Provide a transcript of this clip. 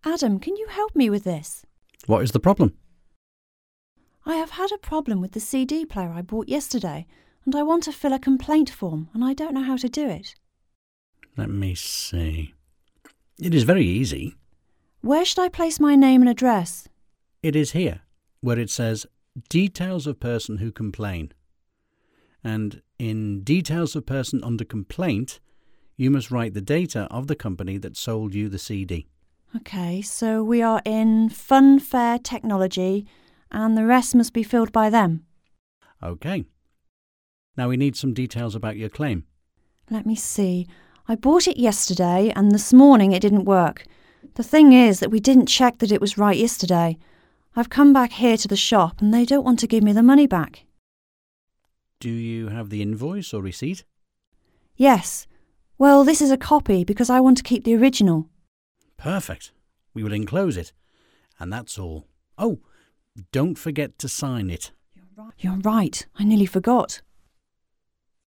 Adam, can you help me with this? What is the problem? I have had a problem with the CD player I bought yesterday, and I want to fill a complaint form, and I don't know how to do it. Let me see. It is very easy. Where should I place my name and address? It is here, where it says Details of Person Who Complain. And in Details of Person under Complaint, you must write the data of the company that sold you the CD. OK, so we are in Funfair Technology, and the rest must be filled by them. OK. Now we need some details about your claim. Let me see. I bought it yesterday, and this morning it didn't work. The thing is that we didn't check that it was right yesterday. I've come back here to the shop, and they don't want to give me the money back. Do you have the invoice or receipt? Yes. Well, this is a copy because I want to keep the original. Perfect. We will enclose it. And that's all. Oh, don't forget to sign it. You're right. I nearly forgot.